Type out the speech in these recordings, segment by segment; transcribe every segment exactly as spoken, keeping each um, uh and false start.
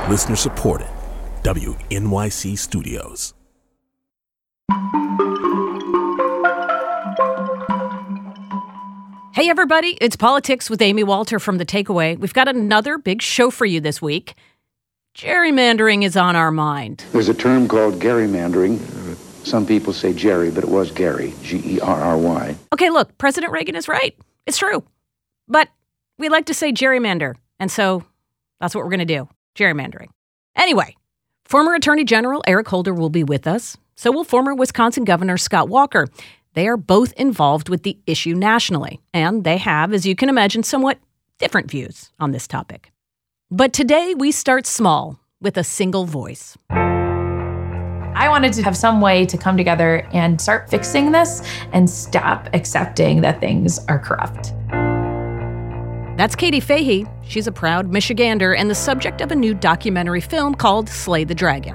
Listener supported. W N Y C Studios. Hey, everybody. It's Politics with Amy Walter from The Takeaway. We've got another big show for you this week. Gerrymandering is on our mind. There's a term called gerrymandering. Some people say Jerry, but it was Gary, G E R R Y. Okay, look, President Reagan is right. It's true. But we like to say gerrymander, and so that's what we're going to do, gerrymandering. Anyway, former Attorney General Eric Holder will be with us. So will former Wisconsin Governor Scott Walker. They are both involved with the issue nationally, and they have, as you can imagine, somewhat different views on this topic. But today we start small with a single voice. I wanted to have some way to come together and start fixing this and stop accepting that things are corrupt. That's Katie Fahey. She's a proud Michigander and the subject of a new documentary film called Slay the Dragon.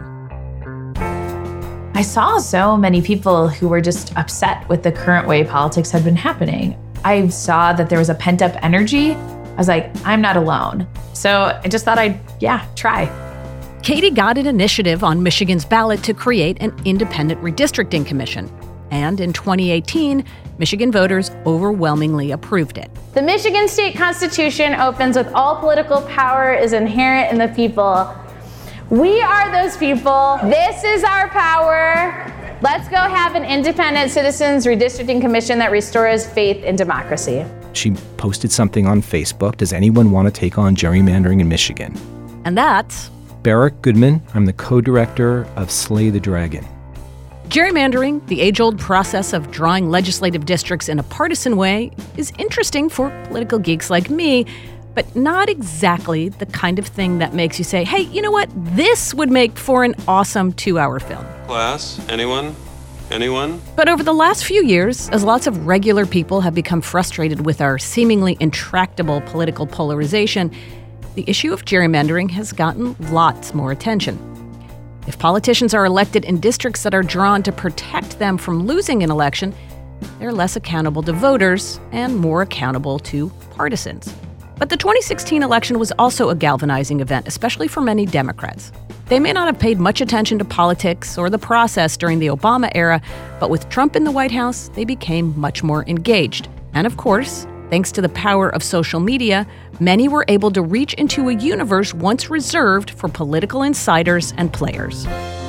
I saw so many people who were just upset with the current way politics had been happening. I saw that there was a pent-up energy. I was like, I'm not alone. So I just thought I'd, yeah, try. Katie got an initiative on Michigan's ballot to create an independent redistricting commission. And in twenty eighteen, Michigan voters overwhelmingly approved it. The Michigan State Constitution opens with all political power is inherent in the people. We are those people. This is our power. Let's go have an independent citizens redistricting commission that restores faith in democracy. She posted something on Facebook. Does anyone want to take on gerrymandering in Michigan? And that's Barrick Goodman. I'm the co-director of Slay the Dragon. Gerrymandering, the age-old process of drawing legislative districts in a partisan way, is interesting for political geeks like me, but not exactly the kind of thing that makes you say, hey, you know what? This would make for an awesome two-hour film. Class, anyone? Anyone? But over the last few years, as lots of regular people have become frustrated with our seemingly intractable political polarization, the issue of gerrymandering has gotten lots more attention. If politicians are elected in districts that are drawn to protect them from losing an election, they're less accountable to voters and more accountable to partisans. But the twenty sixteen election was also a galvanizing event, especially for many Democrats. They may not have paid much attention to politics or the process during the Obama era, but with Trump in the White House, they became much more engaged. And of course, thanks to the power of social media, many were able to reach into a universe once reserved for political insiders and players.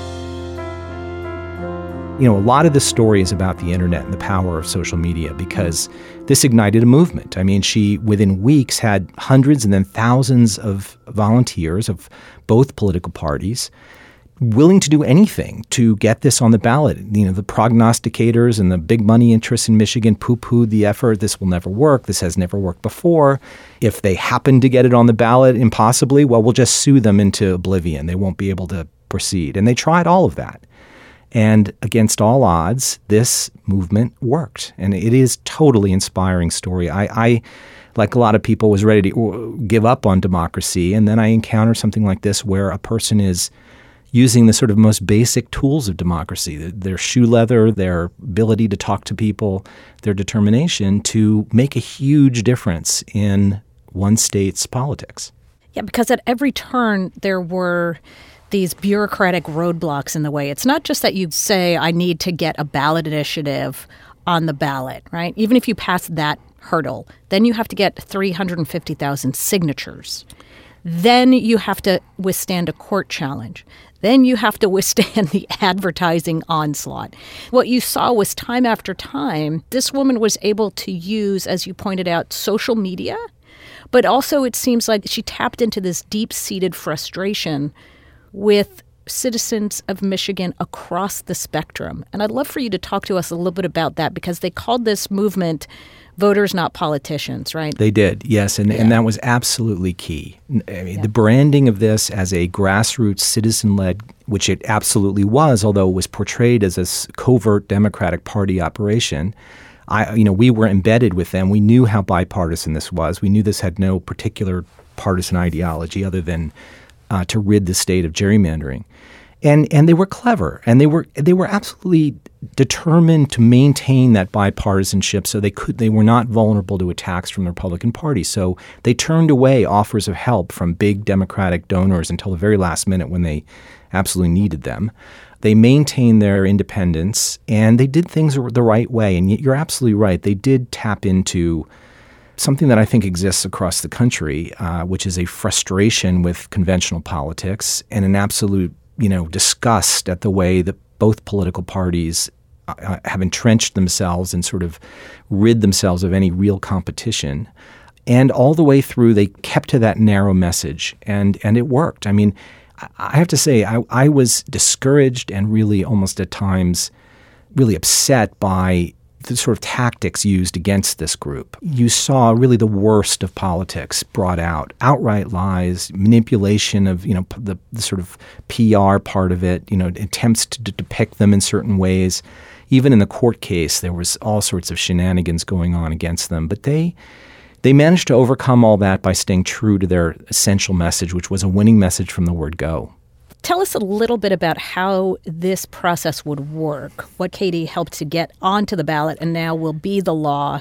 You know, a lot of the story is about the internet and the power of social media because this ignited a movement. I mean, she, within weeks, had hundreds and then thousands of volunteers of both political parties willing to do anything to get this on the ballot. You know, the prognosticators and the big money interests in Michigan poo-pooed the effort. This will never work. This has never worked before. If they happen to get it on the ballot impossibly, well, we'll just sue them into oblivion. They won't be able to proceed. And they tried all of that. And against all odds, this movement worked. And it is totally inspiring story. I, I, like a lot of people, was ready to give up on democracy. And then I encounter something like this where a person is using the sort of most basic tools of democracy, their shoe leather, their ability to talk to people, their determination to make a huge difference in one state's politics. Yeah, because at every turn there were these bureaucratic roadblocks in the way. It's not just that you say, I need to get a ballot initiative on the ballot, right? Even if you pass that hurdle, then you have to get three hundred fifty thousand signatures. Then you have to withstand a court challenge. Then you have to withstand the advertising onslaught. What you saw was time after time, this woman was able to use, as you pointed out, social media, but also it seems like she tapped into this deep-seated frustration with citizens of Michigan across the spectrum. And I'd love for you to talk to us a little bit about that because they called this movement Voters Not Politicians, right? They did, yes, and, yeah. and that was absolutely key. I mean, yeah. The branding of this as a grassroots citizen-led, which it absolutely was, although it was portrayed as a covert Democratic Party operation. I, you know, we were embedded with them. We knew how bipartisan this was. We knew this had no particular partisan ideology other than uh, to rid the state of gerrymandering. And and they were clever, and they were they were absolutely determined to maintain that bipartisanship, so they could they were not vulnerable to attacks from the Republican Party. So they turned away offers of help from big Democratic donors until the very last minute when they absolutely needed them. They maintained their independence, and they did things the right way. And you're absolutely right. They did tap into something that I think exists across the country, uh, which is a frustration with conventional politics and an absolute, you know, disgust at the way that both political parties uh, have entrenched themselves and sort of rid themselves of any real competition. And all the way through, they kept to that narrow message, and and it worked. I mean, I have to say, I, I was discouraged and really almost at times really upset by the sort of tactics used against this group. You saw really the worst of politics brought out, outright lies, manipulation of, you know, the, the sort of P R part of it, you know, attempts to d- depict them in certain ways. Even in the court case, there was all sorts of shenanigans going on against them. But they they managed to overcome all that by staying true to their essential message, which was a winning message from the word go. Tell us a little bit about how this process would work, what Katie helped to get onto the ballot and now will be the law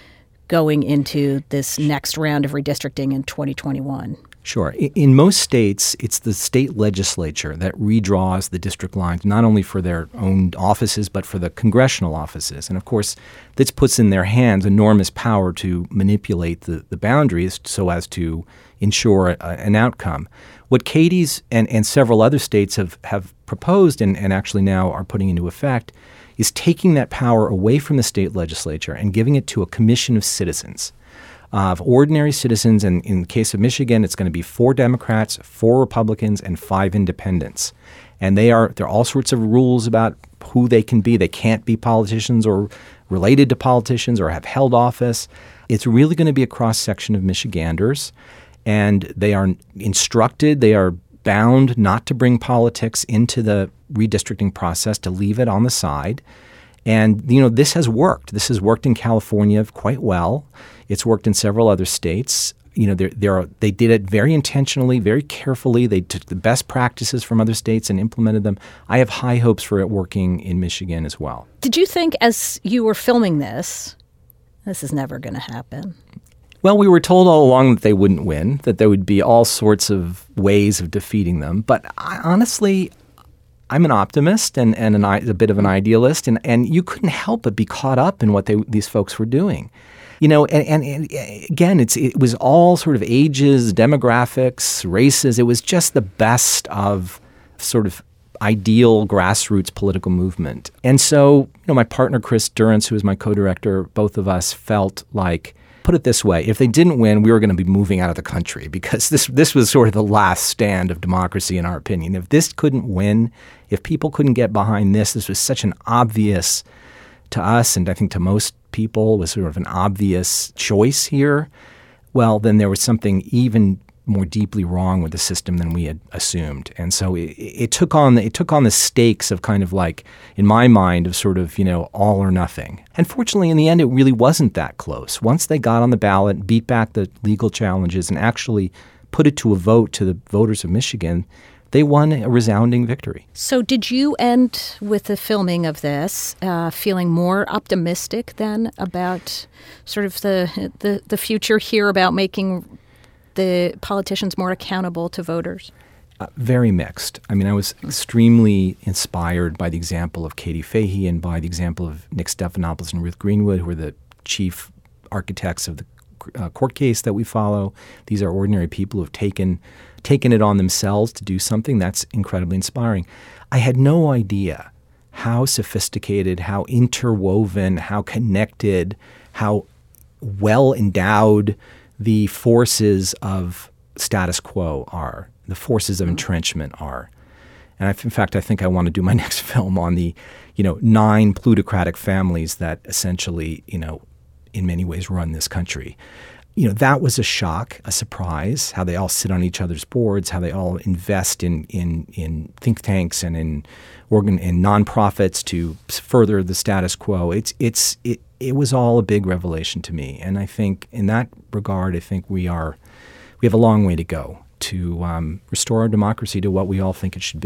going into this next round of redistricting in twenty twenty-one. Sure. In most states, it's the state legislature that redraws the district lines, not only for their own offices, but for the congressional offices. And of course, this puts in their hands enormous power to manipulate the, the boundaries so as to ensure a, an outcome. What Katie's and, and several other states have, have proposed and, and actually now are putting into effect is taking that power away from the state legislature and giving it to a commission of citizens. Of ordinary citizens, and in the case of Michigan, it's going to be four Democrats, four Republicans, and five independents. And they are there are all sorts of rules about who they can be. They can't be politicians or related to politicians or have held office. It's really going to be a cross-section of Michiganders, and they are instructed, they are bound not to bring politics into the redistricting process, to leave it on the side. And, you know, this has worked. This has worked in California quite well. It's worked in several other states. You know, there, there are, they did it very intentionally, very carefully. They took the best practices from other states and implemented them. I have high hopes for it working in Michigan as well. Did you think as you were filming this, this is never going to happen? Well, we were told all along that they wouldn't win, that there would be all sorts of ways of defeating them. But I, honestly, I'm an optimist and, and an, a bit of an idealist, and, and you couldn't help but be caught up in what they, these folks were doing. You know, and, and, and again, it's it was all sort of ages, demographics, races. It was just the best of sort of ideal grassroots political movement. And so, you know, my partner, Chris Durrance, who is my co-director, both of us felt like, put it this way, if they didn't win, we were going to be moving out of the country because this this was sort of the last stand of democracy in our opinion. If this couldn't win, if people couldn't get behind this, this was such an obvious, to us and I think to most people, was sort of an obvious choice here, well, then there was something even more deeply wrong with the system than we had assumed. And so it, it took on the, it took on the stakes of kind of like, in my mind, of sort of, you know, all or nothing. And fortunately, in the end, it really wasn't that close. Once they got on the ballot, beat back the legal challenges, and actually put it to a vote to the voters of Michigan, they won a resounding victory. So did you end with the filming of this uh, feeling more optimistic then about sort of the, the, the future here, about making the politicians more accountable to voters? Uh, very mixed. I mean, I was extremely inspired by the example of Katie Fahey and by the example of Nick Stephanopoulos and Ruth Greenwood, who are the chief architects of the uh, court case that we follow. These are ordinary people who have taken taken it on themselves to do something. That's incredibly inspiring. I had no idea how sophisticated, how interwoven, how connected, how well endowed the forces of status quo are, the forces of entrenchment are. And I, in fact, I think I want to do my next film on the, you know, nine plutocratic families that essentially, you know, in many ways run this country. You know, that was a shock, a surprise, how they all sit on each other's boards, how they all invest in in, in think tanks and in organ in nonprofits to further the status quo. It's it's it it was all a big revelation to me. And I think in that regard, I think we are we have a long way to go to um, restore our democracy to what we all think it should be.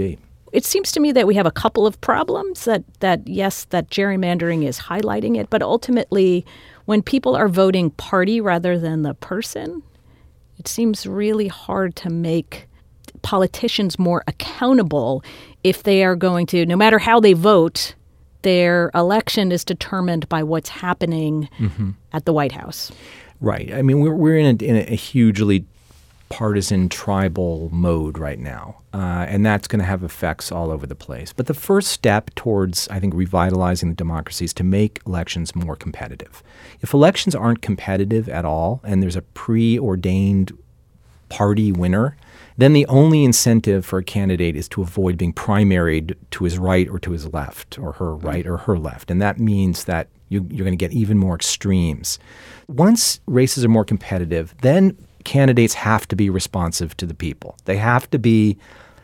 It seems to me that we have a couple of problems that, that yes, that gerrymandering is highlighting it, but ultimately when people are voting party rather than the person, it seems really hard to make politicians more accountable if they are going to, no matter how they vote, their election is determined by what's happening mm-hmm. at the White House. Right. I mean, we're we're in a, in a hugely partisan, tribal mode right now, uh, and that's going to have effects all over the place. But the first step towards, I think, revitalizing the democracy is to make elections more competitive. If elections aren't competitive at all, and there's a preordained party winner, then the only incentive for a candidate is to avoid being primaried to his right or to his left, or her right or her left. And that means that you, you're going to get even more extremes. Once races are more competitive, then candidates have to be responsive to the people. They have to be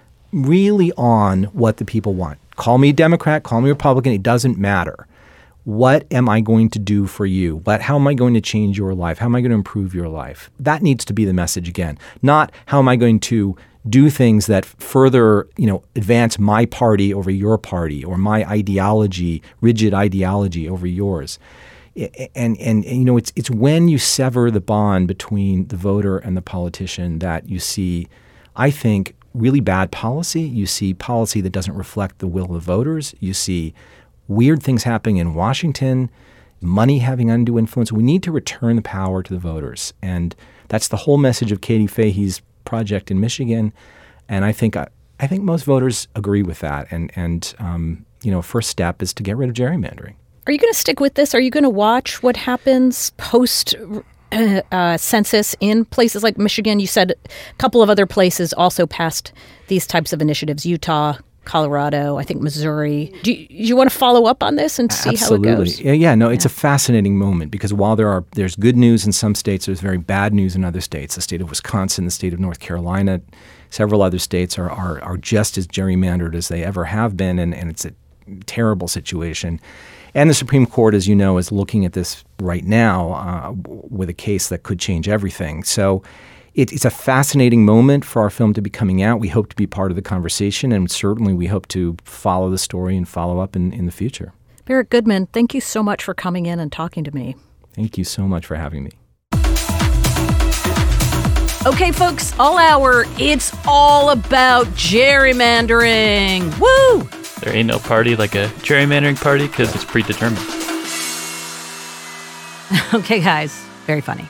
really on what the people want. Call me Democrat, call me Republican, it doesn't matter. What am I going to do for you? What, how am I going to change your life? How am I going to improve your life? That needs to be the message again. Not how am I going to do things that further, you know, advance my party over your party, or my ideology, rigid ideology over yours. And, and, and you know, it's it's when you sever the bond between the voter and the politician that you see, I think, really bad policy. You see policy that doesn't reflect the will of voters. You see weird things happening in Washington, money having undue influence. We need to return the power to the voters. And that's the whole message of Katie Fahey's project in Michigan. And I think I, I think most voters agree with that. And, and um, you know, first step is to get rid of gerrymandering. Are you going to stick with this? Are you going to watch what happens post uh, uh, census in places like Michigan? You said a couple of other places also passed these types of initiatives, Utah, Colorado, I think Missouri. Do you, do you want to follow up on this and see Absolutely. how it goes? Yeah, yeah, no, it's yeah. a fascinating moment because while there are there's good news in some states, there's very bad news in other states. The state of Wisconsin, the state of North Carolina, several other states are are, are just as gerrymandered as they ever have been, and, and it's a terrible situation. And the Supreme Court, as you know, is looking at this right now uh, with a case that could change everything. So it, it's a fascinating moment for our film to be coming out. We hope to be part of the conversation, and certainly we hope to follow the story and follow up in, in the future. Barrett Goodman, thank you so much for coming in and talking to me. Thank you so much for having me. Okay, folks, all hour, it's all about gerrymandering. Woo! There ain't no party like a gerrymandering party because it's predetermined. Okay, guys, very funny.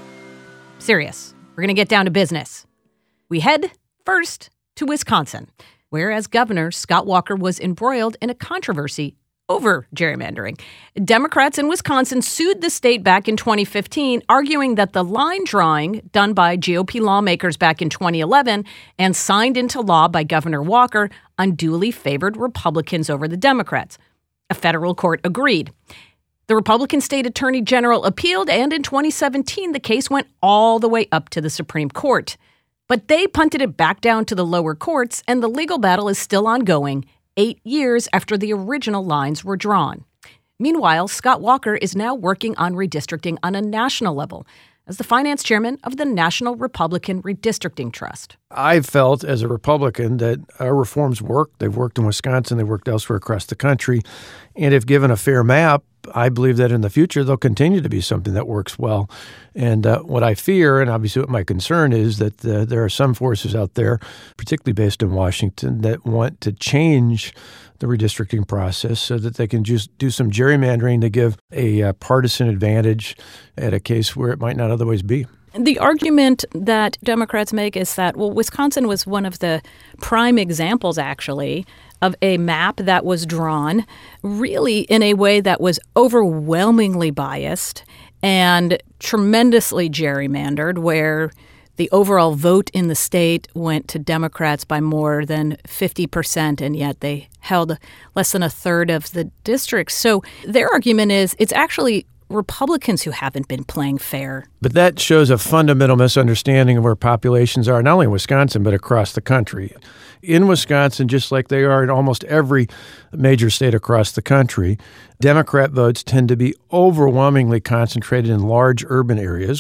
Serious. We're going to get down to business. We head first to Wisconsin, where as governor, Scott Walker was embroiled in a controversy over gerrymandering. Democrats in Wisconsin sued the state back in twenty fifteen, arguing that the line drawing done by G O P lawmakers back in twenty eleven and signed into law by Governor Walker unduly favored Republicans over the Democrats. A federal court agreed. The Republican state attorney general appealed, and in twenty seventeen, the case went all the way up to the Supreme Court. But they punted it back down to the lower courts, and the legal battle is still ongoing, eight years after the original lines were drawn. Meanwhile, Scott Walker is now working on redistricting on a national level as the finance chairman of the National Republican Redistricting Trust. I've felt as a Republican that our reforms work. They've worked in Wisconsin. They've worked elsewhere across the country. And if given a fair map, I believe that in the future they'll continue to be something that works well. And uh, what I fear, and obviously what my concern is, that uh, there are some forces out there, particularly based in Washington, that want to change the redistricting process so that they can just do some gerrymandering to give a uh, partisan advantage at a case where it might not otherwise be. The argument that Democrats make is that, well, Wisconsin was one of the prime examples, actually, of a map that was drawn really in a way that was overwhelmingly biased and tremendously gerrymandered, where the overall vote in the state went to Democrats by more than fifty percent, and yet they held less than a third of the districts. So their argument is it's actually Republicans who haven't been playing fair. But that shows a fundamental misunderstanding of where populations are, not only in Wisconsin, but across the country. In Wisconsin, just like they are in almost every major state across the country, Democrat votes tend to be overwhelmingly concentrated in large urban areas.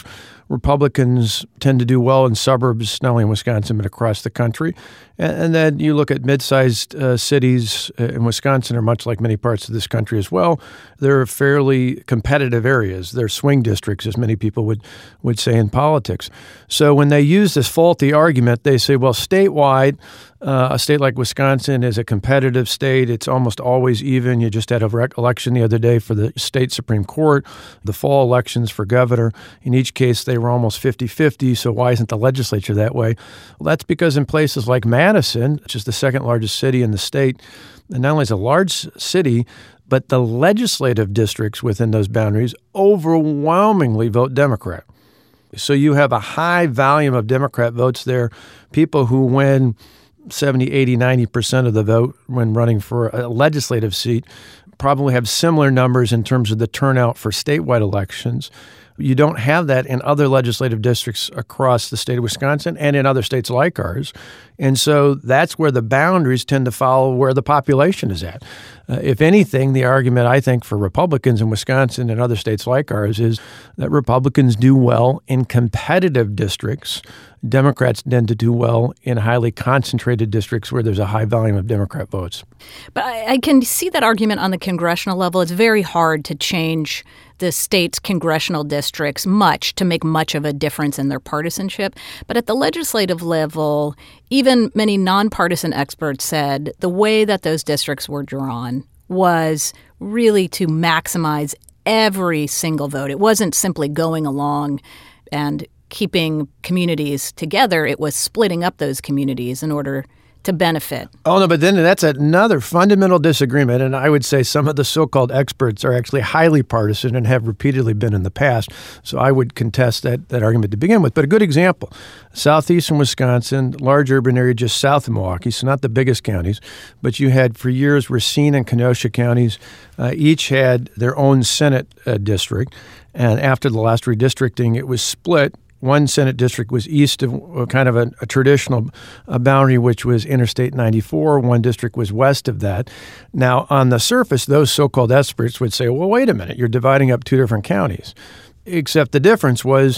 Republicans tend to do well in suburbs, not only in Wisconsin, but across the country. And, and then you look at mid-sized uh, cities in Wisconsin are much like many parts of this country as well. They're fairly competitive areas. They're swing districts, as many people would, would say in politics. So when they use this faulty argument, they say, well, statewide, uh, a state like Wisconsin is a competitive state. It's almost always even. You just had a rec- election the other day for the state Supreme Court, the fall elections for governor. In each case, they were almost fifty-fifty, so why isn't the legislature that way? Well, that's because in places like Madison, which is the second largest city in the state, and not only is it a large city, but the legislative districts within those boundaries overwhelmingly vote Democrat. So you have a high volume of Democrat votes there, people who win seventy, eighty, ninety percent of the vote when running for a legislative seat probably have similar numbers in terms of the turnout for statewide elections. You don't have that in other legislative districts across the state of Wisconsin and in other states like ours. And so that's where the boundaries tend to follow where the population is at. Uh, if anything, the argument, I think, for Republicans in Wisconsin and other states like ours is that Republicans do well in competitive districts. Democrats tend to do well in highly concentrated districts where there's a high volume of Democrat votes. But I, I can see that argument on the congressional level. It's very hard to change the state's congressional districts much to make much of a difference in their partisanship. But at the legislative level, even many nonpartisan experts said the way that those districts were drawn was really to maximize every single vote. It wasn't simply going along and keeping communities together. It was splitting up those communities in order to benefit. Oh, no, but then that's another fundamental disagreement. And I would say some of the so-called experts are actually highly partisan and have repeatedly been in the past. So I would contest that, that argument to begin with. But a good example, southeastern Wisconsin, large urban area just south of Milwaukee, so not the biggest counties, but you had for years Racine and Kenosha counties. Uh, each had their own Senate uh, district. And after the last redistricting, it was split. One Senate district was east of kind of a, a traditional uh, boundary, which was Interstate ninety-four. One district was west of that. Now, on the surface, those so-called experts would say, well, wait a minute, you're dividing up two different counties. Except the difference was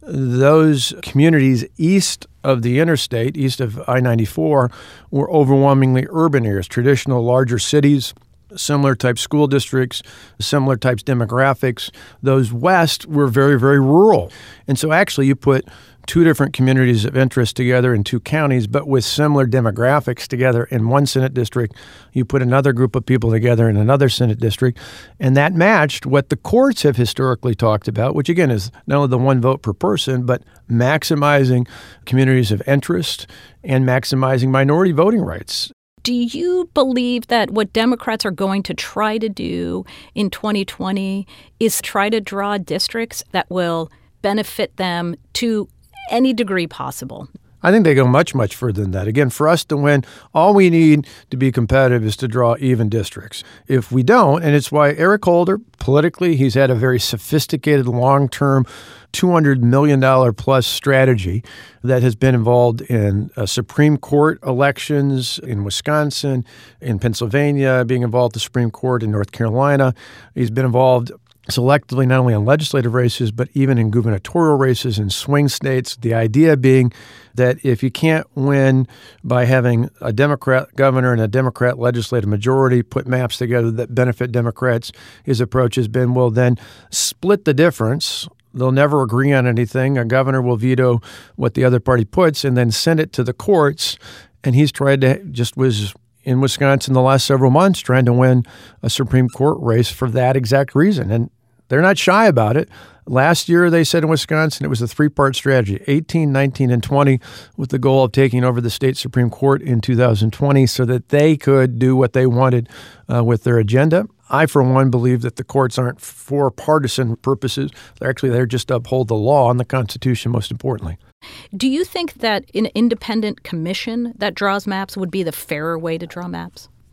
those communities east of the interstate, east of I ninety-four, were overwhelmingly urban areas, traditional larger cities, similar type school districts, similar types demographics. Those west were very, very rural. And so actually you put two different communities of interest together in two counties, but with similar demographics together in one Senate district. You put another group of people together in another Senate district, and that matched what the courts have historically talked about, which again is not only the one vote per person, but maximizing communities of interest and maximizing minority voting rights. Do you believe that what Democrats are going to try to do in twenty twenty is try to draw districts that will benefit them to any degree possible? I think they go much, much further than that. Again, for us to win, all we need to be competitive is to draw even districts. If we don't, and it's why Eric Holder, politically, he's had a very sophisticated, long-term, two hundred million dollars plus strategy that has been involved in uh, Supreme Court elections in Wisconsin, in Pennsylvania, being involved in the Supreme Court in North Carolina. He's been involved selectively not only in legislative races, but even in gubernatorial races in swing states. The idea being that if you can't win by having a Democrat governor and a Democrat legislative majority put maps together that benefit Democrats, his approach has been, well, then split the difference. They'll never agree on anything. A governor will veto what the other party puts and then send it to the courts. And he's tried to just was in Wisconsin the last several months trying to win a Supreme Court race for that exact reason. And they're not shy about it. Last year, they said in Wisconsin, it was a three-part strategy, eighteen, nineteen, and twenty, with the goal of taking over the state Supreme Court in two thousand twenty so that they could do what they wanted uh, with their agenda. I, for one, believe that the courts aren't for partisan purposes. They're actually there just to uphold the law and the Constitution, most importantly. Do you think that an independent commission that draws maps would be the fairer way to draw maps?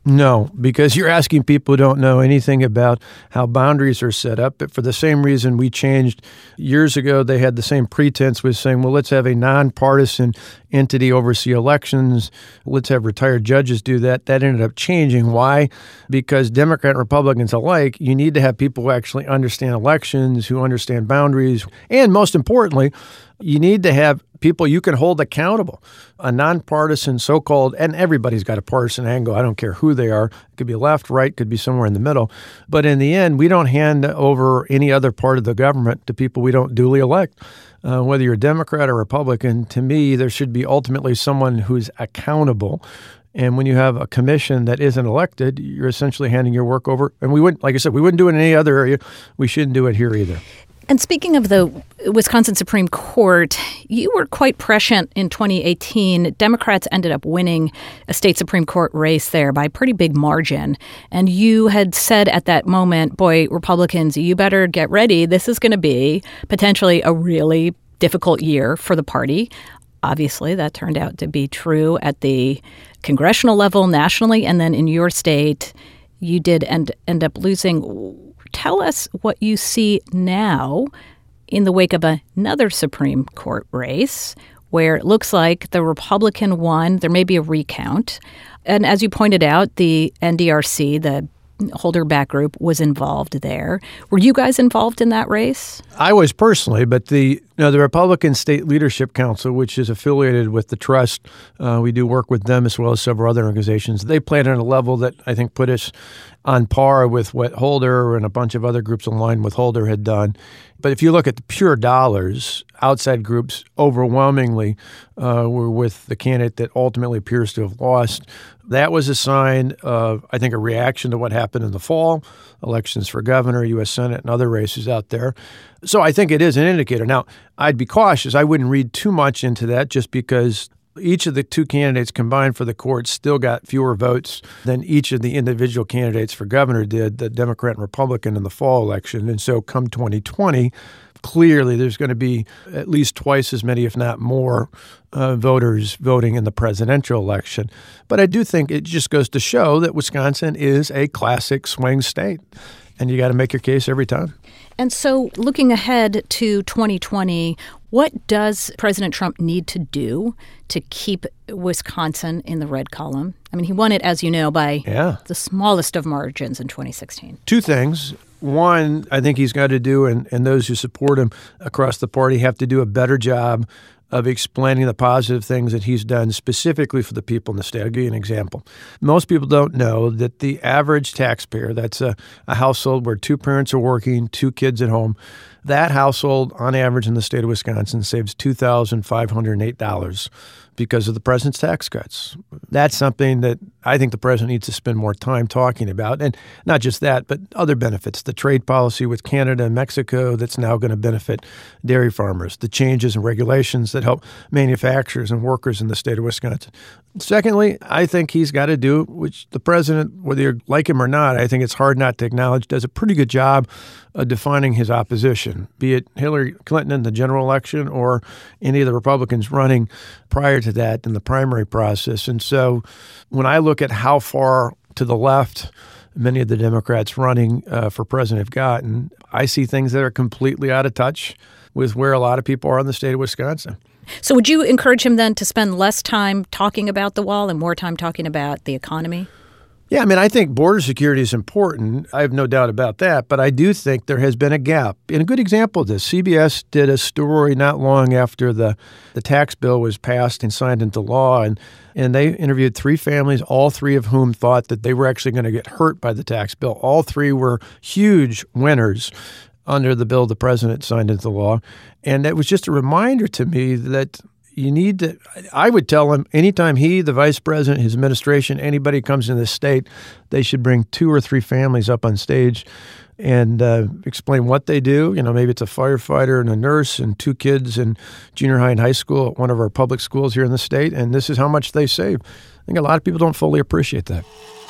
No, because you're asking people who don't know anything about how boundaries are set up. But for the same reason we changed years ago, they had the same pretense with saying, well, let's have a nonpartisan entity oversee elections. Let's have retired judges do that. That ended up changing. Why? Because Democrat and Republicans alike, you need to have people who actually understand elections, who understand boundaries. And most importantly, you need to have people you can hold accountable. A nonpartisan so-called, and everybody's got a partisan angle. I don't care who they are. It could be left, right, could be somewhere in the middle. But in the end, we don't hand over any other part of the government to people we don't duly elect. Uh, whether you're a Democrat or Republican, to me, there should be ultimately someone who's accountable. And when you have a commission that isn't elected, you're essentially handing your work over. And we wouldn't, like I said, we wouldn't do it in any other area. We shouldn't do it here either. And speaking of the Wisconsin Supreme Court, you were quite prescient in twenty eighteen. Democrats ended up winning a state Supreme Court race there by a pretty big margin. And you had said at that moment, boy, Republicans, you better get ready. This is going to be potentially a really difficult year for the party. Obviously, that turned out to be true at the congressional level, nationally, and then in your state, you did end, end up losing. Tell us what you see now in the wake of another Supreme Court race where it looks like the Republican won. There may be a recount. And as you pointed out, the N D R C, the Holder Back Group, was involved there. Were you guys involved in that race? I was personally, but the you know, the Republican State Leadership Council, which is affiliated with the Trust, uh, we do work with them as well as several other organizations. They played on a level that I think put us on par with what Holder and a bunch of other groups aligned with Holder had done. But if you look at the pure dollars, outside groups overwhelmingly uh, were with the candidate that ultimately appears to have lost. That was a sign of, I think, a reaction to what happened in the fall, elections for governor, U S Senate, and other races out there. So I think it is an indicator. Now, I'd be cautious. I wouldn't read too much into that just because each of the two candidates combined for the court still got fewer votes than each of the individual candidates for governor did, the Democrat and Republican in the fall election. And so come twenty twenty, clearly there's going to be at least twice as many, if not more, uh, voters voting in the presidential election. But I do think it just goes to show that Wisconsin is a classic swing state, and you got to make your case every time. And so looking ahead to twenty twenty, what does President Trump need to do to keep Wisconsin in the red column? I mean, he won it, as you know, by yeah. the smallest of margins in twenty sixteen. Two things. One, I think he's got to do, and, and those who support him across the party have to do a better job of explaining the positive things that he's done specifically for the people in the state. I'll give you an example. Most people don't know that the average taxpayer, that's a, a household where two parents are working, two kids at home, that household on average in the state of Wisconsin saves two thousand five hundred eight dollars because of the president's tax cuts. That's something that I think the president needs to spend more time talking about. And not just that, but other benefits. The trade policy with Canada and Mexico that's now going to benefit dairy farmers. The changes in regulations that help manufacturers and workers in the state of Wisconsin. Secondly, I think he's got to do, which the president, whether you like him or not, I think it's hard not to acknowledge, does a pretty good job of defining his opposition, be it Hillary Clinton in the general election or any of the Republicans running prior to that in the primary process. And so when I look at how far to the left many of the Democrats running uh, for president have gotten, I see things that are completely out of touch with where a lot of people are in the state of Wisconsin. So would you encourage him then to spend less time talking about the wall and more time talking about the economy? Yeah, I mean, I think border security is important. I have no doubt about that. But I do think there has been a gap. And a good example of this, C B S did a story not long after the, the tax bill was passed and signed into law. And, and they interviewed three families, all three of whom thought that they were actually going to get hurt by the tax bill. All three were huge winners under the bill the president signed into law. And it was just a reminder to me that you need to, I would tell him anytime he, the vice president, his administration, anybody comes in this state, they should bring two or three families up on stage and uh, explain what they do. You know, maybe it's a firefighter and a nurse and two kids in junior high and high school at one of our public schools here in the state. And this is how much they save. I think a lot of people don't fully appreciate that.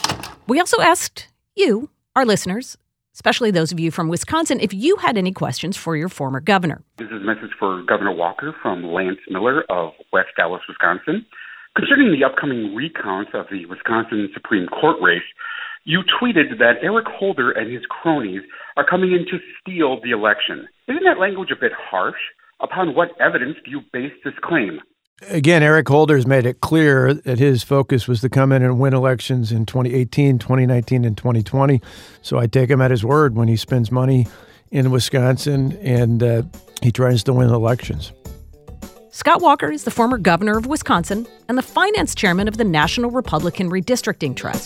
We also asked you, our listeners, especially those of you from Wisconsin, if you had any questions for your former governor. This is a message for Governor Walker from Lance Miller of West Dallas, Wisconsin. Concerning the upcoming recount of the Wisconsin Supreme Court race, you tweeted that Eric Holder and his cronies are coming in to steal the election. Isn't that language a bit harsh? Upon what evidence do you base this claim? Again, Eric Holder has made it clear that his focus was to come in and win elections in twenty eighteen, twenty nineteen, and twenty twenty. So I take him at his word when he spends money in Wisconsin and uh, he tries to win elections. Scott Walker is the former governor of Wisconsin and the finance chairman of the National Republican Redistricting Trust.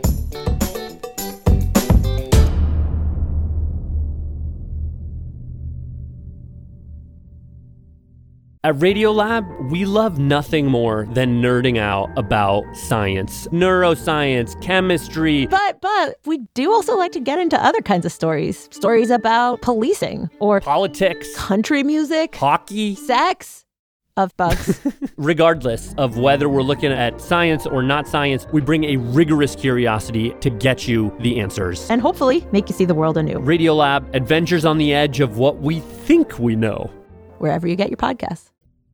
At Radiolab, we love nothing more than nerding out about science, neuroscience, chemistry. But but we do also like to get into other kinds of stories. Stories about policing or politics, country music, hockey, sex, of bugs. Regardless of whether we're looking at science or not science, we bring a rigorous curiosity to get you the answers. And hopefully make you see the world anew. Radiolab, adventures on the edge of what we think we know. Wherever you get your podcasts.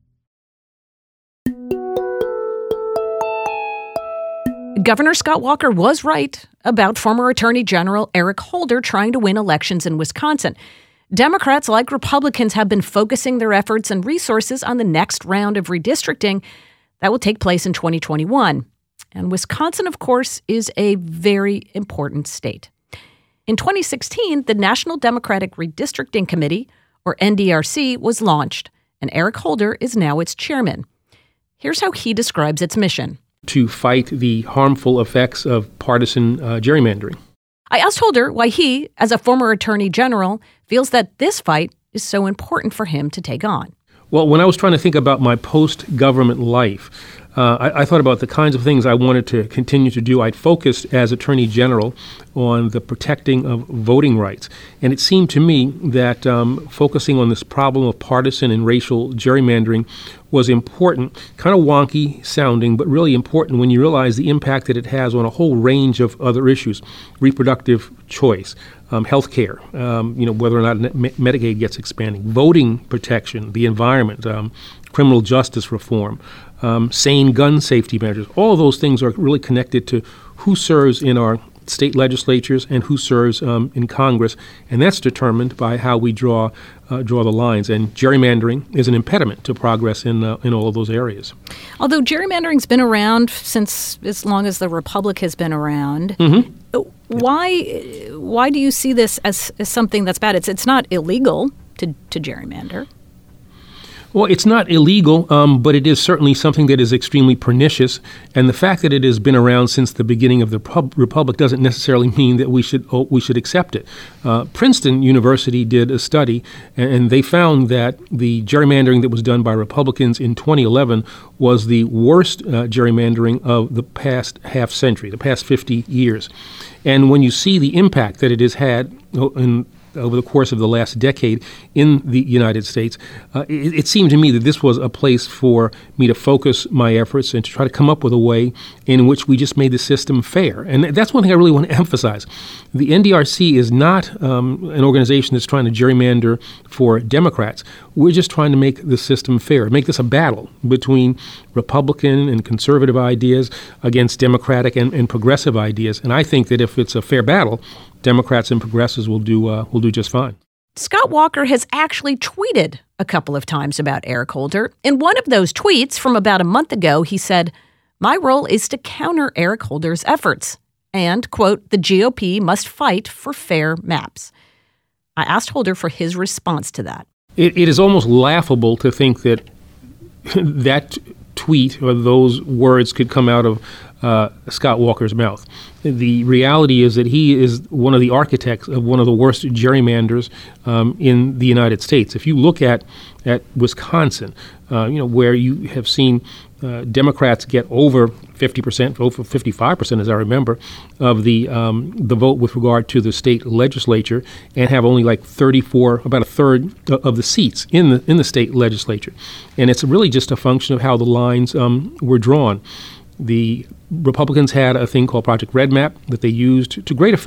Governor Scott Walker was right about former Attorney General Eric Holder trying to win elections in Wisconsin. Democrats, like Republicans, have been focusing their efforts and resources on the next round of redistricting that will take place in twenty twenty-one. And Wisconsin, of course, is a very important state. In twenty sixteen, the National Democratic Redistricting Committee, or N D R C, was launched, and Eric Holder is now its chairman. Here's how he describes its mission. To fight the harmful effects of partisan uh, gerrymandering. I asked Holder why he, as a former attorney general, feels that this fight is so important for him to take on. Well, when I was trying to think about my post-government life, uh, I, I thought about the kinds of things I wanted to continue to do. I'd focused as Attorney General on the protecting of voting rights. And it seemed to me that um, focusing on this problem of partisan and racial gerrymandering was important, kind of wonky sounding, but really important when you realize the impact that it has on a whole range of other issues: reproductive choice, um, health care, um, you know, whether or not Medicaid gets expanded, voting protection, the environment, um, criminal justice reform, um, sane gun safety measures. All of those things are really connected to who serves in our state legislatures and who serves um, in Congress, and that's determined by how we draw uh, draw the lines. And gerrymandering is an impediment to progress in uh, in all of those areas. Although gerrymandering's been around since as long as the Republic has been around, mm-hmm. why why do you see this as, as something that's bad? It's it's not illegal to to gerrymander. Well, it's not illegal, um, but it is certainly something that is extremely pernicious. And the fact that it has been around since the beginning of the pub- Republic doesn't necessarily mean that we should oh, we should accept it. Uh, Princeton University did a study, and, and they found that the gerrymandering that was done by Republicans in twenty eleven was the worst uh, gerrymandering of the past half century, the past fifty years. And when you see the impact that it has had in over the course of the last decade in the United States, uh, it, it seemed to me that this was a place for me to focus my efforts and to try to come up with a way in which we just made the system fair. And that's one thing I really want to emphasize. The N D R C is not um, an organization that's trying to gerrymander for Democrats. We're just trying to make the system fair, make this a battle between Republican and conservative ideas against Democratic and, and progressive ideas. And I think that if it's a fair battle, Democrats and progressives will do uh, will do just fine. Scott Walker has actually tweeted a couple of times about Eric Holder. In one of those tweets from about a month ago, he said, "My role is to counter Eric Holder's efforts. And, quote, the G O P must fight for fair maps." I asked Holder for his response to that. It, it is almost laughable to think that that tweet or those words could come out of uh, Scott Walker's mouth. The reality is that he is one of the architects of one of the worst gerrymanders um, in the United States. If you look at at Wisconsin, uh, you know, where you have seen uh, Democrats get over fifty percent, over fifty-five percent, as I remember, of the um, the vote with regard to the state legislature, and have only like thirty-four, about a third of the seats in the in the state legislature, and it's really just a function of how the lines um, were drawn. The Republicans had a thing called Project Red Map that they used to great effect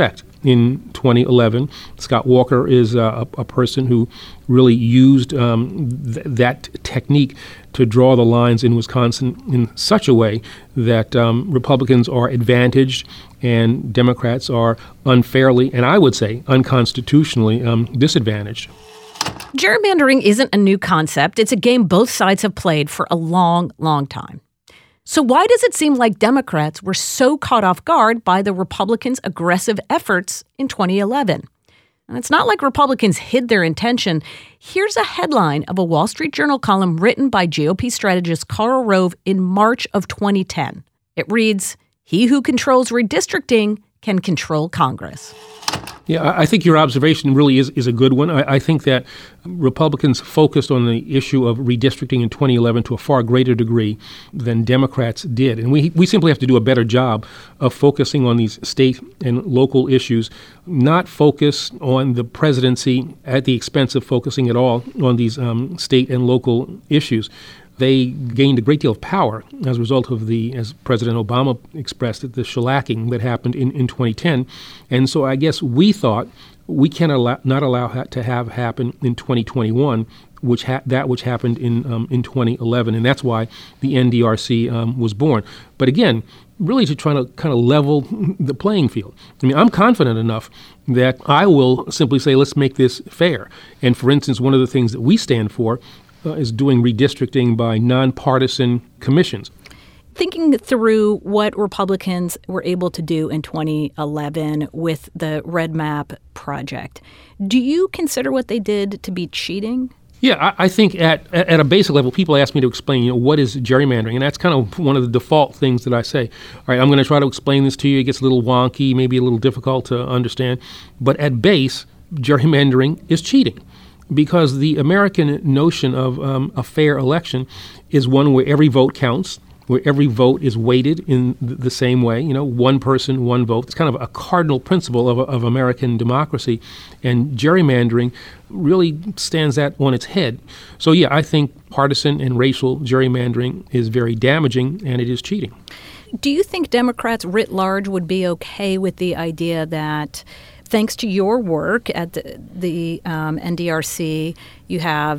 in twenty eleven. Scott Walker is uh, a, a person who really used um, th- that technique to draw the lines in Wisconsin in such a way that um, Republicans are advantaged and Democrats are unfairly, and I would say unconstitutionally, um, disadvantaged. Gerrymandering isn't a new concept. It's a game both sides have played for a long, long time. So why does it seem like Democrats were so caught off guard by the Republicans' aggressive efforts in twenty eleven? And it's not like Republicans hid their intention. Here's a headline of a Wall Street Journal column written by G O P strategist Karl Rove in March of twenty ten. It reads, "He who controls redistricting can control Congress." Yeah, I think your observation really is, is a good one. I, I think that Republicans focused on the issue of redistricting in twenty eleven to a far greater degree than Democrats did. And we we simply have to do a better job of focusing on these state and local issues, not focus on the presidency at the expense of focusing at all on these um, state and local issues. They gained a great deal of power as a result of the, as President Obama expressed it, the shellacking that happened in, in twenty ten. And so I guess we thought we can allow, not allow that to have happen in twenty twenty-one, which ha- that which happened in um, in twenty eleven. And that's why the N D R C um, was born. But again, really to try to kind of level the playing field. I mean, I'm confident enough that I will simply say, let's make this fair. And for instance, one of the things that we stand for Uh, is doing redistricting by nonpartisan commissions. Thinking through what Republicans were able to do in twenty eleven with the Red Map project, do you consider what they did to be cheating? Yeah, I, I think at at a basic level, people ask me to explain, you know, what is gerrymandering, and that's kind of one of the default things that I say. All right, I'm going to try to explain this to you. It gets a little wonky, maybe a little difficult to understand, but at base, gerrymandering is cheating. Because the American notion of um, a fair election is one where every vote counts, where every vote is weighted in th- the same way. You know, one person, one vote. It's kind of a cardinal principle of, of American democracy. And gerrymandering really stands that on its head. So, yeah, I think partisan and racial gerrymandering is very damaging, and it is cheating. Do you think Democrats writ large would be okay with the idea that, thanks to your work at the, the um, N D R C, you have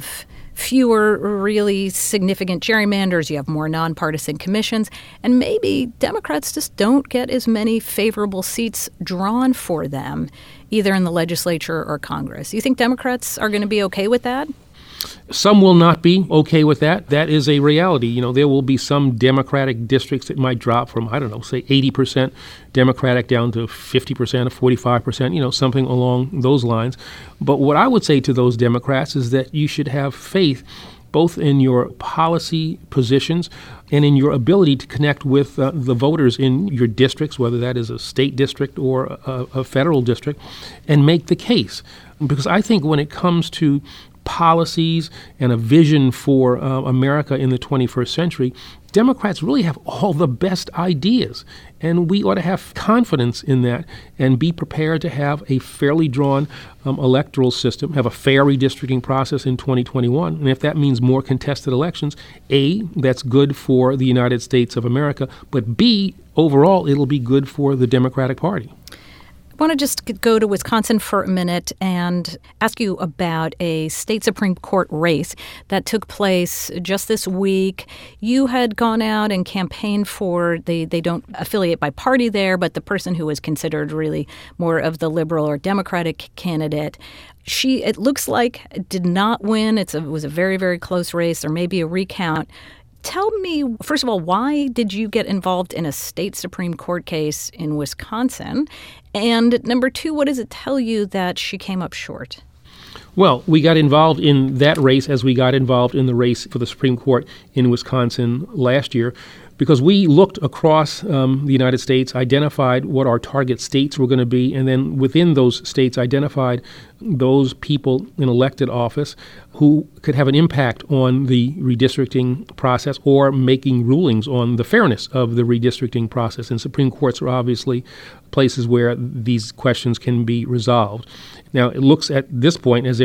fewer really significant gerrymanders, you have more nonpartisan commissions, and maybe Democrats just don't get as many favorable seats drawn for them, either in the legislature or Congress? You think Democrats are going to be okay with that? Some will not be okay with that. That is a reality. You know, there will be some Democratic districts that might drop from, I don't know, say eighty percent Democratic down to fifty percent or forty-five percent, you know, something along those lines. But what I would say to those Democrats is that you should have faith both in your policy positions and in your ability to connect with uh, the voters in your districts, whether that is a state district or a, a federal district, and make the case. Because I think when it comes to policies and a vision for uh, America in the twenty-first century, Democrats really have all the best ideas. And we ought to have confidence in that and be prepared to have a fairly drawn um, electoral system, have a fair redistricting process in twenty twenty-one. And if that means more contested elections, A, that's good for the United States of America, but B, overall, it'll be good for the Democratic Party. I want to just go to Wisconsin for a minute and ask you about a state Supreme Court race that took place just this week. You had gone out and campaigned for, they, they don't affiliate by party there, but the person who was considered really more of the liberal or Democratic candidate. She, it looks like, did not win. It's a, it was a very, very close race, or maybe a recount. Tell me, first of all, why did you get involved in a state Supreme Court case in Wisconsin? And number two, what does it tell you that she came up short? Well, we got involved in that race as we got involved in the race for the Supreme Court in Wisconsin last year, because we looked across um, the United States, identified what our target states were going to be, and then within those states identified those people in elected office who could have an impact on the redistricting process or making rulings on the fairness of the redistricting process. And Supreme Courts are obviously places where these questions can be resolved. Now, it looks at this point as if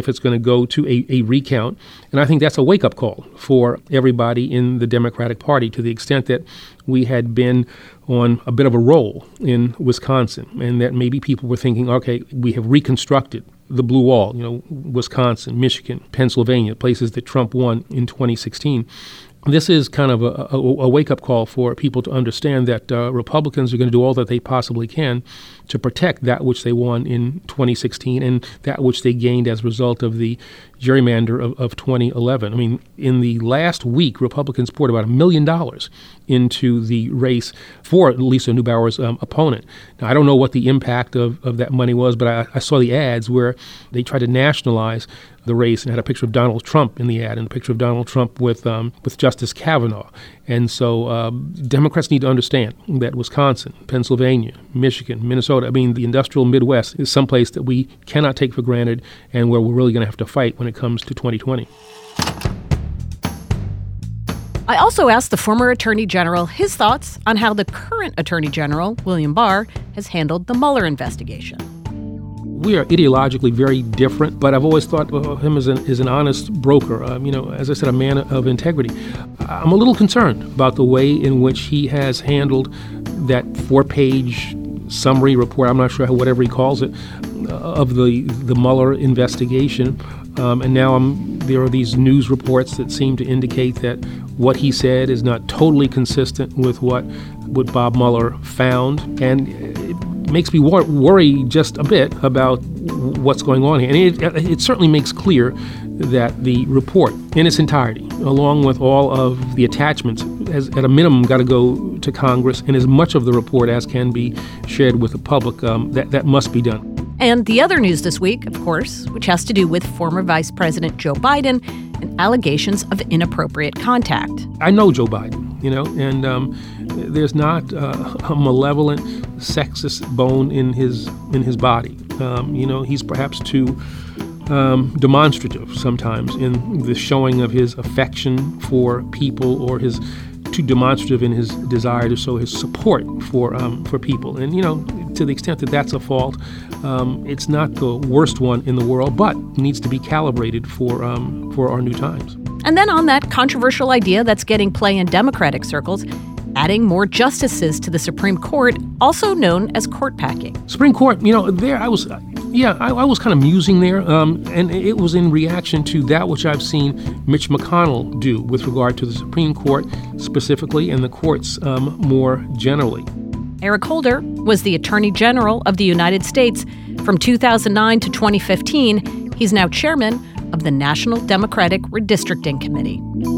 if it's going to go to a, a recount. And I think that's a wake-up call for everybody in the Democratic Party, to the extent that we had been on a bit of a roll in Wisconsin, and that maybe people were thinking, okay, we have reconstructed the blue wall, you know, Wisconsin, Michigan, Pennsylvania, places that Trump won in twenty sixteen. This is kind of a, a, a wake-up call for people to understand that uh, Republicans are going to do all that they possibly can to protect that which they won in twenty sixteen and that which they gained as a result of the gerrymander of, of twenty eleven. I mean, in the last week, Republicans poured about a million dollars into the race for Lisa Neubauer's um, opponent. Now, I don't know what the impact of, of that money was, but I, I saw the ads where they tried to nationalize the race and had a picture of Donald Trump in the ad and a picture of Donald Trump with um, with Justice Kavanaugh. And so uh, Democrats need to understand that Wisconsin, Pennsylvania, Michigan, Minnesota, I mean, the industrial Midwest is someplace that we cannot take for granted and where we're really going to have to fight when it comes to twenty twenty. I also asked the former Attorney General his thoughts on how the current Attorney General, William Barr, has handled the Mueller investigation. We are ideologically very different, but I've always thought of him as an, as an honest broker, um, you know, as I said, a man of integrity. I'm a little concerned about the way in which he has handled that four-page summary report, I'm not sure how, whatever he calls it, uh, of the, the Mueller investigation. Um, and now I'm, there are these news reports that seem to indicate that what he said is not totally consistent with what, what Bob Mueller found. And it makes me wor- worry just a bit about what's going on here. And it, it certainly makes clear that the report in its entirety, along with all of the attachments, has at a minimum got to go to Congress, and as much of the report as can be shared with the public, um, that, that must be done. And the other news this week, of course, which has to do with former Vice President Joe Biden and allegations of inappropriate contact. I know Joe Biden, you know, and um, there's not uh, a malevolent, sexist bone in his in his body. Um, you know, he's perhaps too um, demonstrative sometimes in the showing of his affection for people, or his too demonstrative in his desire to show his support for um, for people. And, you know, to the extent that that's a fault, um, it's not the worst one in the world, but needs to be calibrated for um, for our new times. And then on that controversial idea that's getting play in Democratic circles, adding more justices to the Supreme Court, also known as court packing. Supreme Court, you know, there I was, yeah, I, I was kind of musing there, um, and it was in reaction to that which I've seen Mitch McConnell do with regard to the Supreme Court specifically and the courts um, more generally. Eric Holder was the Attorney General of the United States from two thousand nine to twenty fifteen. He's now chairman of the National Democratic Redistricting Committee.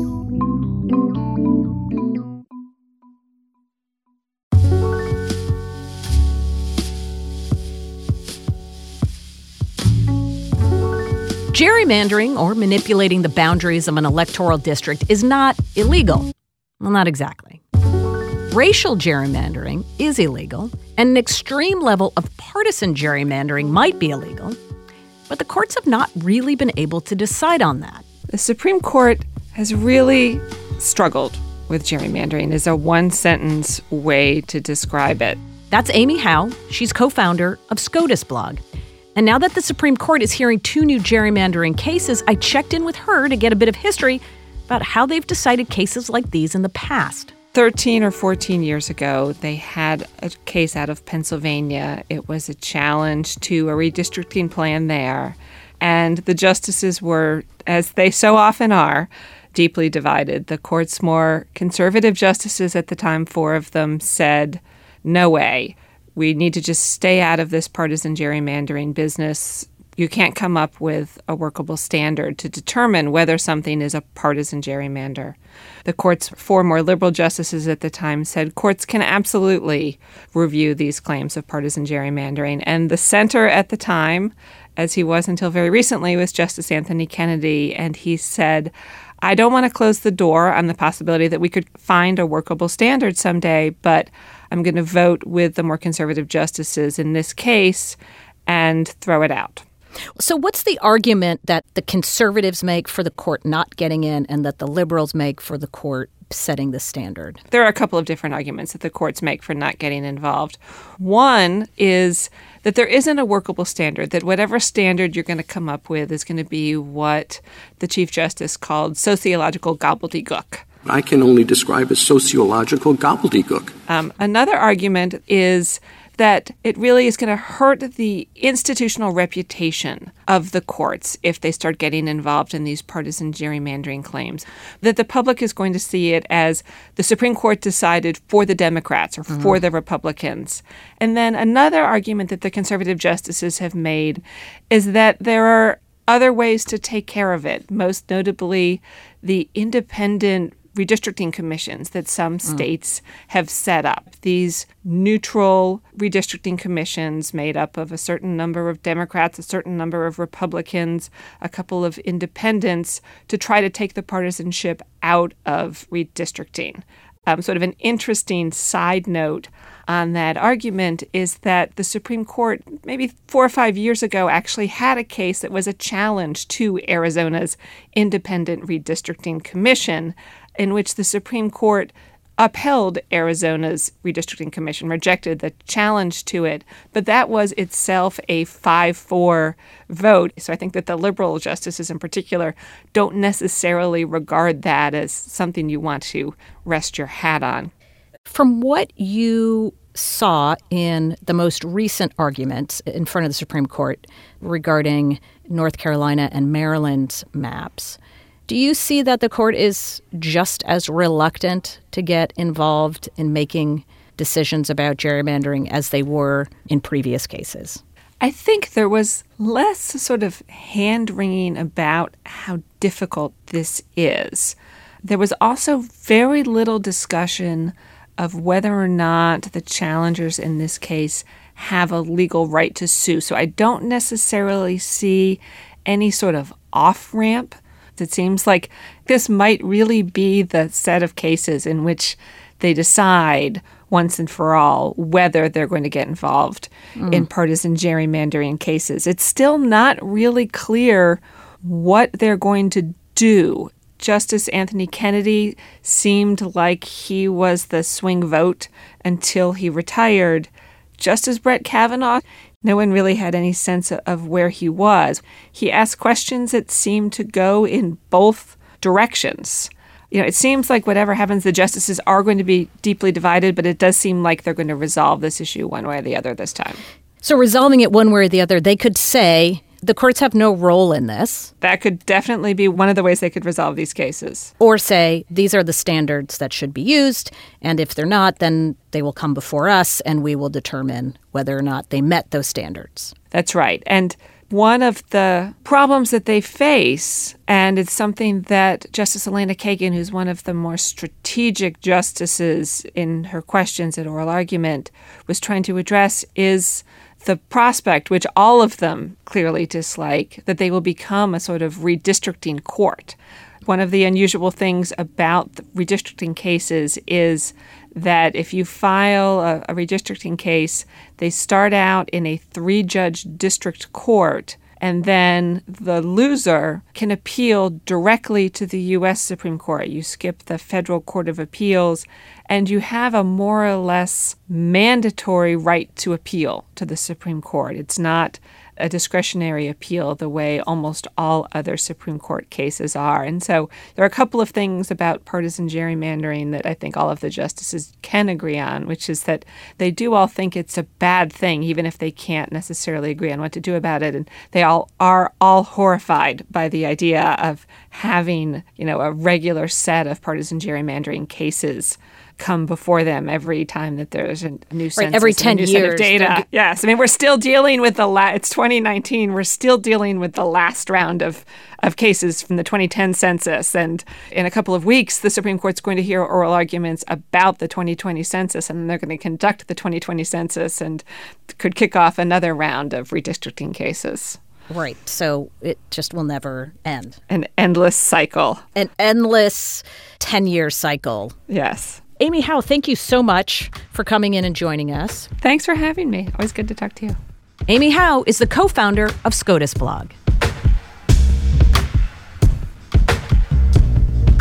Gerrymandering, or manipulating the boundaries of an electoral district, is not illegal. Well, not exactly. Racial gerrymandering is illegal, and an extreme level of partisan gerrymandering might be illegal, but the courts have not really been able to decide on that. The Supreme Court has really struggled with gerrymandering, is a one-sentence way to describe it. That's Amy Howe. She's co-founder of SCOTUS blog. And now that the Supreme Court is hearing two new gerrymandering cases, I checked in with her to get a bit of history about how they've decided cases like these in the past. thirteen or fourteen years ago, they had a case out of Pennsylvania. It was a challenge to a redistricting plan there. And the justices were, as they so often are, deeply divided. The court's more conservative justices at the time, four of them, said, no way. We need to just stay out of this partisan gerrymandering business. You can't come up with a workable standard to determine whether something is a partisan gerrymander. The court's four more liberal justices at the time said courts can absolutely review these claims of partisan gerrymandering. And the center at the time, as he was until very recently, was Justice Anthony Kennedy. And he said, I don't want to close the door on the possibility that we could find a workable standard someday, but I'm going to vote with the more conservative justices in this case and throw it out. So what's the argument that the conservatives make for the court not getting in and that the liberals make for the court setting the standard? There are a couple of different arguments that the courts make for not getting involved. One is that there isn't a workable standard, that whatever standard you're going to come up with is going to be what the Chief Justice called sociological gobbledygook. I can only describe as sociological gobbledygook. Um, another argument is that it really is going to hurt the institutional reputation of the courts if they start getting involved in these partisan gerrymandering claims, that the public is going to see it as the Supreme Court decided for the Democrats or mm-hmm. for the Republicans. And then another argument that the conservative justices have made is that there are other ways to take care of it, most notably the independent redistricting commissions that some states mm. have set up. These neutral redistricting commissions made up of a certain number of Democrats, a certain number of Republicans, a couple of independents to try to take the partisanship out of redistricting. Um, sort of an interesting side note on that argument is that the Supreme Court, maybe four or five years ago, actually had a case that was a challenge to Arizona's independent redistricting commission, in which the Supreme Court upheld Arizona's redistricting commission, rejected the challenge to it, but that was itself a five four vote. So I think that the liberal justices in particular don't necessarily regard that as something you want to rest your hat on. From what you saw in the most recent arguments in front of the Supreme Court regarding North Carolina and Maryland's maps, do you see that the court is just as reluctant to get involved in making decisions about gerrymandering as they were in previous cases? I think there was less sort of hand-wringing about how difficult this is. There was also very little discussion of whether or not the challengers in this case have a legal right to sue. So I don't necessarily see any sort of off-ramp. It seems like this might really be the set of cases in which they decide once and for all whether they're going to get involved mm. in partisan gerrymandering cases. It's still not really clear what they're going to do. Justice Anthony Kennedy seemed like he was the swing vote until he retired. Justice Brett Kavanaugh, no one really had any sense of where he was. He asked questions that seemed to go in both directions. You know, it seems like whatever happens, the justices are going to be deeply divided, but it does seem like they're going to resolve this issue one way or the other this time. So resolving it one way or the other, they could say the courts have no role in this. That could definitely be one of the ways they could resolve these cases. Or say these are the standards that should be used, and if they're not, then they will come before us and we will determine whether or not they met those standards. That's right. And one of the problems that they face, and it's something that Justice Elena Kagan, who's one of the more strategic justices in her questions at oral argument, was trying to address, is the prospect, which all of them clearly dislike, that they will become a sort of redistricting court. One of the unusual things about the redistricting cases is that if you file a, a redistricting case, they start out in a three-judge district court, and then the loser can appeal directly to the U S Supreme Court. You skip the Federal Court of Appeals, and you have a more or less mandatory right to appeal to the Supreme Court. It's not a discretionary appeal the way almost all other Supreme Court cases are. And so there are a couple of things about partisan gerrymandering that I think all of the justices can agree on, which is that they do all think it's a bad thing, even if they can't necessarily agree on what to do about it. And they all are all horrified by the idea of having, you know, a regular set of partisan gerrymandering cases come before them every time that there's a new census, right, every ten a new years, set of data. Yes, I mean, we're still dealing with the la- it's twenty nineteen. We're still dealing with the last round of of cases from the twenty ten census, and in a couple of weeks, the Supreme Court's going to hear oral arguments about the twenty twenty census, and they're going to conduct the twenty twenty census and could kick off another round of redistricting cases. Right. So it just will never end. An endless cycle. An endless ten-year cycle. Yes. Amy Howe, thank you so much for coming in and joining us. Thanks for having me. Always good to talk to you. Amy Howe is the co-founder of SCOTUS Blog.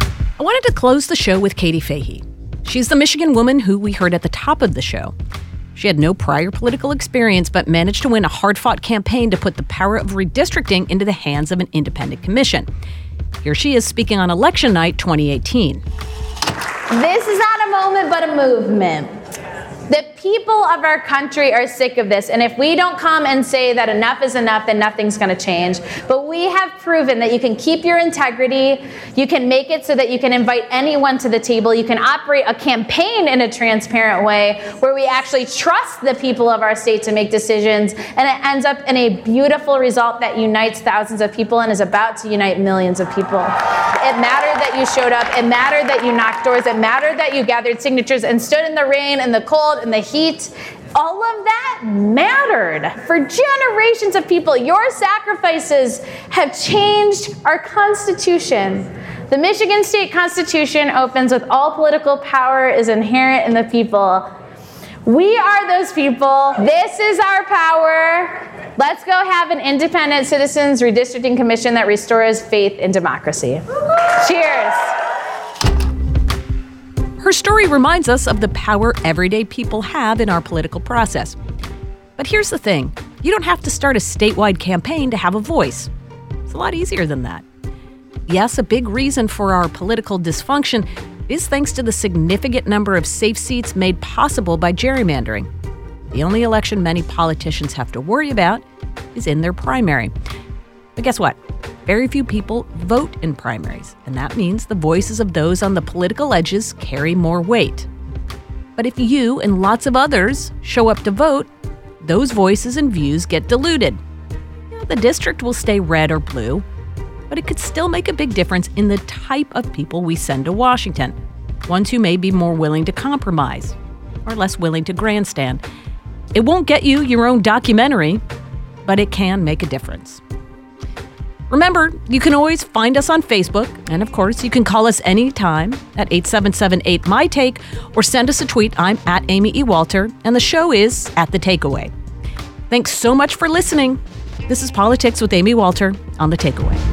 I wanted to close the show with Katie Fahey. She's the Michigan woman who we heard at the top of the show. She had no prior political experience, but managed to win a hard-fought campaign to put the power of redistricting into the hands of an independent commission. Here she is speaking on election night twenty eighteen. This is not a moment, but a movement. The people of our country are sick of this, and if we don't come and say that enough is enough, then nothing's going to change. But we have proven that you can keep your integrity, you can make it so that you can invite anyone to the table, you can operate a campaign in a transparent way where we actually trust the people of our state to make decisions, and it ends up in a beautiful result that unites thousands of people and is about to unite millions of people. It mattered that you showed up, it mattered that you knocked doors, it mattered that you gathered signatures and stood in the rain and the cold and the heat. All of that mattered for generations of people. Your sacrifices have changed our Constitution. The Michigan State Constitution opens with all political power is inherent in the people. We are those people. This is our power. Let's go have an independent citizens redistricting commission that restores faith in democracy. Cheers. Her story reminds us of the power everyday people have in our political process. But here's the thing. You don't have to start a statewide campaign to have a voice. It's a lot easier than that. Yes, a big reason for our political dysfunction is thanks to the significant number of safe seats made possible by gerrymandering. The only election many politicians have to worry about is in their primary. But guess what? Very few people vote in primaries, and that means the voices of those on the political edges carry more weight. But if you and lots of others show up to vote, those voices and views get diluted. You know, the district will stay red or blue, but it could still make a big difference in the type of people we send to Washington, ones who may be more willing to compromise or less willing to grandstand. It won't get you your own documentary, but it can make a difference. Remember, you can always find us on Facebook, and of course, you can call us anytime at eight seven seven eight M Y Take or send us a tweet. I'm at Amy E. Walter, and the show is at The Takeaway. Thanks so much for listening. This is Politics with Amy Walter on The Takeaway.